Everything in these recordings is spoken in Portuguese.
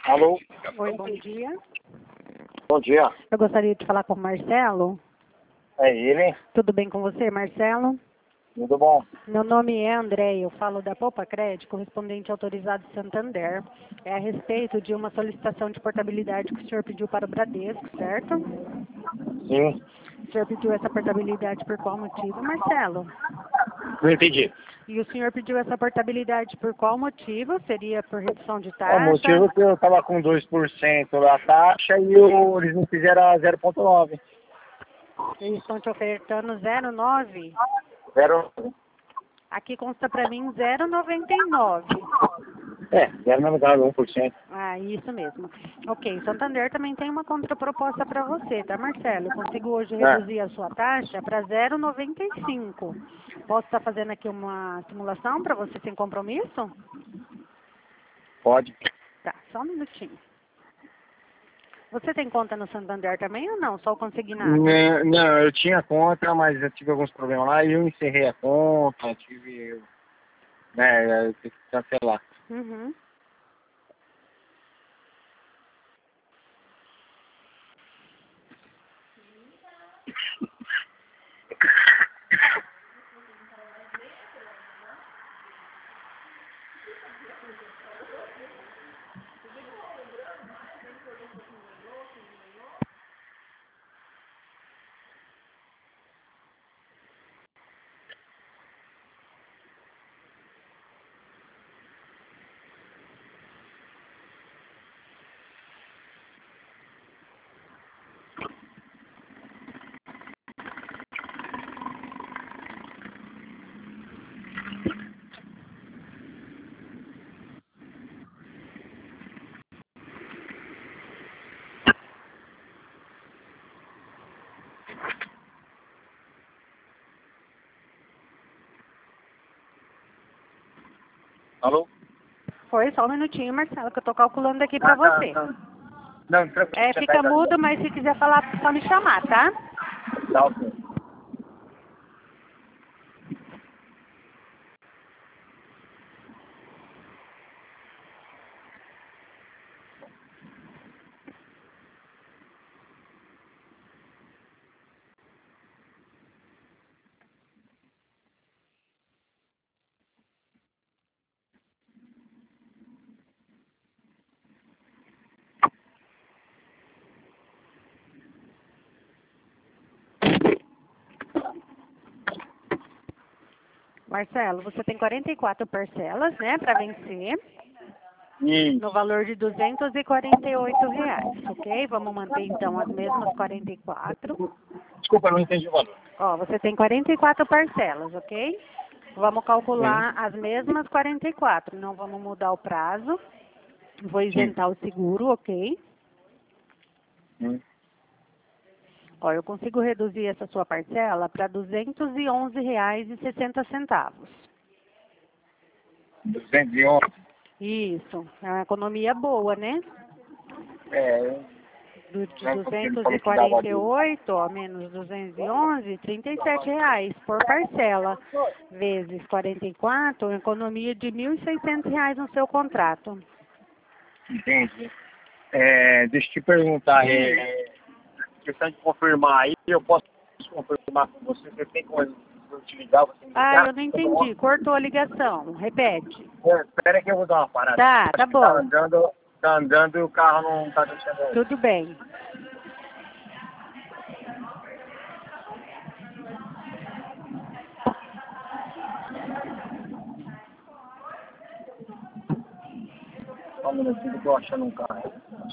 Alô? Oi, bom dia. Bom dia. Eu gostaria de falar com o Marcelo. É ele? Tudo bem com você, Marcelo? Tudo bom? Meu nome é André, eu falo da Poupa Crédito, correspondente autorizado de Santander. É a respeito de uma solicitação de portabilidade que o senhor pediu para o Bradesco, certo? Sim. O senhor pediu essa portabilidade por qual motivo, Marcelo? Não entendi. E o senhor pediu essa portabilidade por qual motivo? Seria por redução de O taxa? motivo é que eu estava com 2% da taxa e eles me fizeram a 0,9. Eles estão te ofertando 0,9? Zero... Aqui consta para mim 0,99. 0,1%. Ah, isso mesmo. Ok, Santander também tem uma contraproposta para você, tá, Marcelo? Eu consigo hoje reduzir a sua taxa para 0,95. Posso estar fazendo aqui uma simulação para você sem compromisso? Pode. Tá, só um minutinho. Você tem conta no Santander também ou não? Só o consignado? Não, eu tinha conta, mas eu tive alguns problemas lá e eu encerrei a conta, tive, eu tive que cancelar. Uhum. Alô? Foi, só um minutinho, Marcelo, que eu tô calculando aqui para você. Não, tranquilo. Fica mudo, mas se quiser falar, é só me chamar, tá? Tá, ok. Marcelo, você tem 44 parcelas, né, para vencer, E no valor de R$ 248, ok? Vamos manter, então, as mesmas 44. desculpa, eu não entendi o valor. Ó, você tem 44 parcelas, ok? Vamos calcular as mesmas 44, não vamos mudar o prazo. Vou isentar o seguro, ok? Hum. Ó, eu consigo reduzir essa sua parcela para R$ 211,60. 211. Isso, é uma economia boa, né? É, De não, porque ele falou que dava 248, ó, menos 211, R$ 37 por parcela. Vezes 44, uma economia de R$ 1.600 no seu contrato. Entendi. Deixa eu te perguntar, questão de confirmar aí, eu posso confirmar com você, você tem como eu te ligar, você me ligar? Eu não entendi. Cortou a ligação. Repete. Espera que eu vou dar uma parada. Tá Acho que bom. tá andando e o carro não tá deixando. Tudo bem. Só um minutinho que eu tô achando um carro.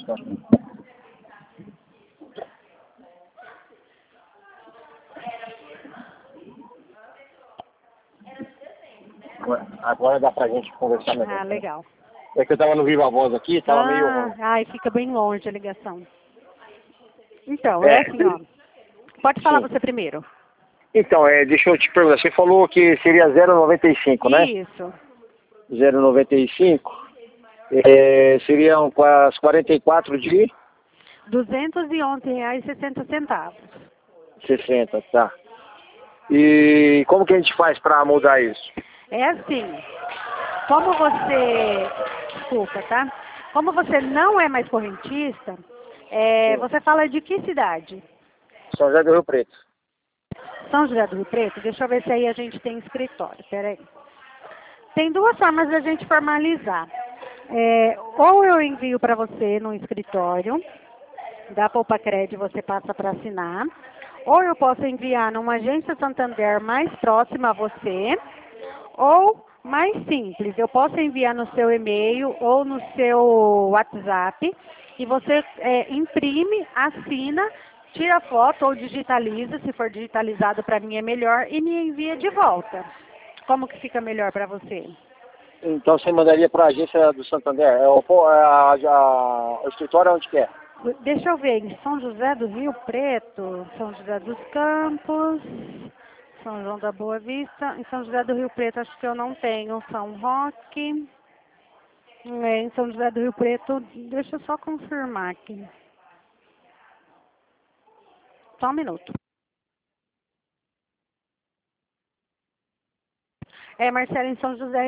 Agora dá pra gente conversar melhor. Ah, legal. É que eu tava no Viva Voz aqui, tava meio ruim. Ai, fica bem longe a ligação. Então, é assim, ó. Pode falar Sim. você primeiro. Então, deixa eu te perguntar, você falou que seria 0,95, né? Isso. 0,95 seriam com as 44 de R$ 211,60. 60, tá. E como que a gente faz para mudar isso? É assim, como você... Desculpa, tá? Como você não é mais correntista, você fala de que cidade? São José do Rio Preto. São José do Rio Preto? Deixa eu ver se aí a gente tem escritório. Peraí. Tem duas formas da gente formalizar. Ou eu envio para você no escritório, da Poupa Cred você passa para assinar, ou eu posso enviar numa agência Santander mais próxima a você, ou mais simples, eu posso enviar no seu e-mail ou no seu WhatsApp e você imprime, assina, tira foto ou digitaliza, se for digitalizado para mim é melhor, e me envia de volta. Como que fica melhor para você? Então você mandaria para a agência do Santander? O escritório onde que é? Deixa eu ver, em São José do Rio Preto, São José dos Campos, São João da Boa Vista. Em São José do Rio Preto acho que eu não tenho. São Roque. Em São José do Rio Preto, deixa eu só confirmar aqui. Só um minuto. Marcelo, em São José